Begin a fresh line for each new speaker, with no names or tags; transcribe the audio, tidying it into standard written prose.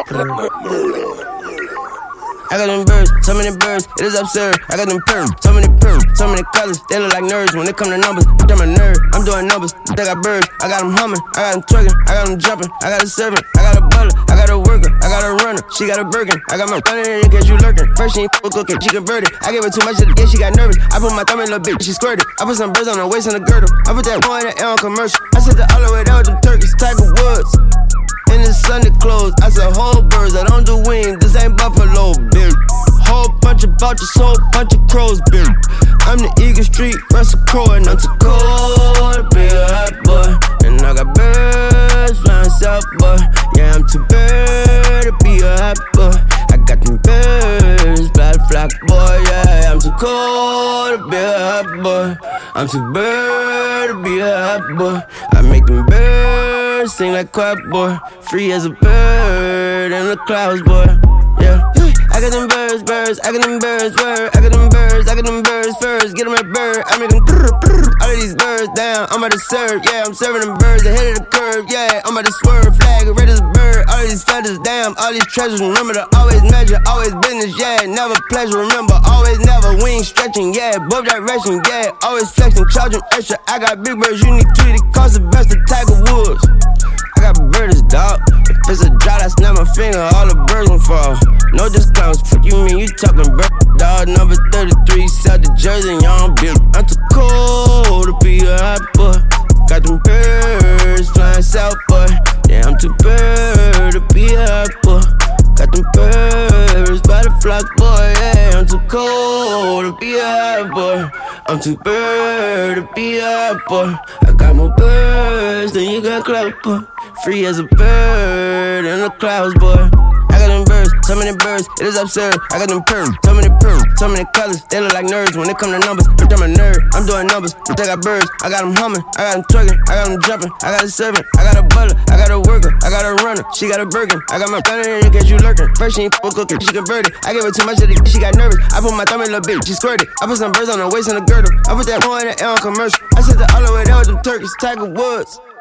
I got them birds, so many birds, it is absurd. I got them perms, so many colors, they look like nerds. When it come to numbers, I'm a nerd, I'm doing numbers. They got birds, I got them humming, I got them twerking, I got them jumping, I got a servant, I got a butler, I got a worker, I got a runner, she got a Birkin, I got my running in case you lurking. First she ain't cooking, she converted. I gave her too much of the yeah, she got nervous. I put my thumb in a little bit, she squirted. I put some birds on her waist and a girdle. I put that boy in the air on commercial. I said the all the way down with them turkeys, Tiger Woods. In the Sunday clothes, I said whole birds, I don't do wings, this ain't buffalo, bitch. Whole bunch of vultures, whole bunch of crows, bitch. I'm the Eagle Street, Russell Crowe, and I'm too cold to be a hot boy. And I got birds flying south, boy. Yeah, I'm too bird to be a hot boy. I got them birds, fly the flock, boy. Yeah, I'm too cold to be a hot boy. I'm too bird to be a hot boy. I make them birds sing like choir, boy. Free as a bird in the clouds, boy. Yeah. I got them birds, I got them birds, word. I got them birds first. Get them at bird, I make them all of these birds down, I'm about to serve. Yeah, I'm serving them birds ahead of the curve. Yeah, I'm about to swerve, flag red as a bird. All of these feathers down, all these treasures. Remember to always measure, always business. Yeah, never pleasure. Remember, always never wings stretching. Yeah, above direction. Yeah, always flexing, charging extra. I got big birds, unique treaty, cost the best of Tiger Woods. I got birds, dog. If it's a drought, I snap my finger, all the birds gon' fall. No discounts, fuck you mean you talking bird, dog. Number 33, South the Jersey, young bitch. I'm too cold to be a hot boy. Got them birds flying south, boy. Yeah, I'm too bird to be a hot boy. Got them birds by the flock, boy. Yeah, I'm too cold to be a hot boy. I'm too bird to be a hot boy. I got more birds than you got clout, boy. Free as a bird in the clouds, boy. I got them birds, so many birds, it is absurd. I got them perms, so many colors, they look like nerds. When it come to numbers, I'm a nerd, I'm doing numbers. They got birds, I got them humming, I got them twerking, I got them jumping, I got a servant, I got a butler, I got a worker, I got a runner, she got a Birkin, I got my running in case you lurking. First she ain't cooking, she converted. I gave her too much of the she got nervous. I put my thumb in a little bit, she squirted. I put some birds on her waist and a girdle. I put that boy in the air on commercial. I said the all the way down with them turkeys, Tiger Woods.